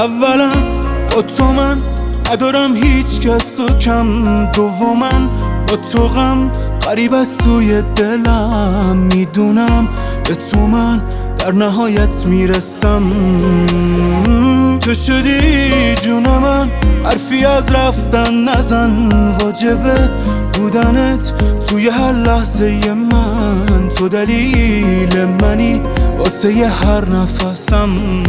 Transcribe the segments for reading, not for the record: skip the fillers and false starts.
اولا با تو من ندارم هیچ کس و کم، دوما با تو غم غریب از توی دلم، میدونم به تو من در نهایت میرسم. تو شدی جون من، حرفی از رفتن نزن، واجبه بودنت توی هر لحظه من، تو دلیل منی واسه هر نفسم.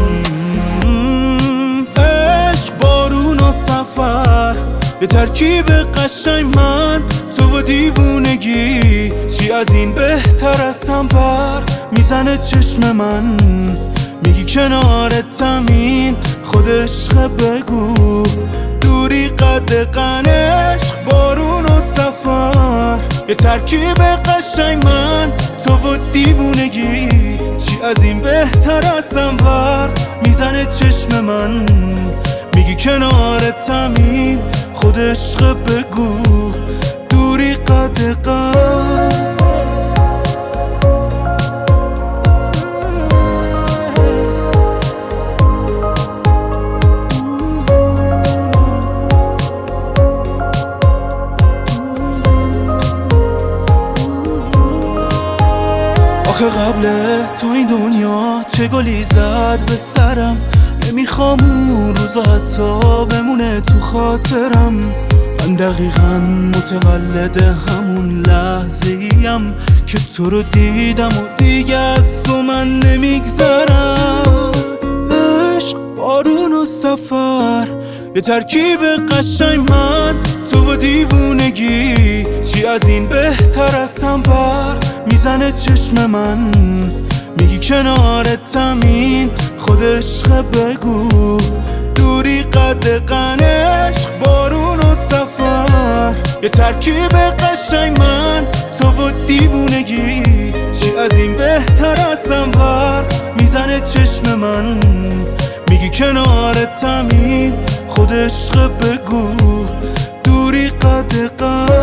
عشق، بارون و سفر، یه ترکیب قشنگ من، تو و دیوونگی، چی از این بهتر از هم برق میزنه چشم من، میگی کنارتم این خود عشق، بگو دوری قد عشق. بارون و سفر، یه ترکیب قشنگ من، تو و دیوونگی، چی از این بهتر از هم برق میزنه چشم من، میگی کنارتم این خود عشق، بگو دوری قد آخه قبل تو این دنیا چه گلی زد به سرم، نمیخوام اون روزا حتی بمونه تو خاطرم. من دقیقا متولد همون لحظه‌ایم که تو رو دیدم و دیگه از تو من نمیگذرم. عشق، بارون و سفر، یه ترکیب قشنگ من، تو و دیوونگی، چی از این بهتر از هم برق میزنه چشم من، میگی کنارتم این خود عشق، بگو دوری قد عشق. بارون و سفر، یه ترکیب قشنگ من، تو و دیوونگی، چی از این بهتر از هم برق میزنه چشم من، میگی کنارتم این خود عشق، بگو دوری قد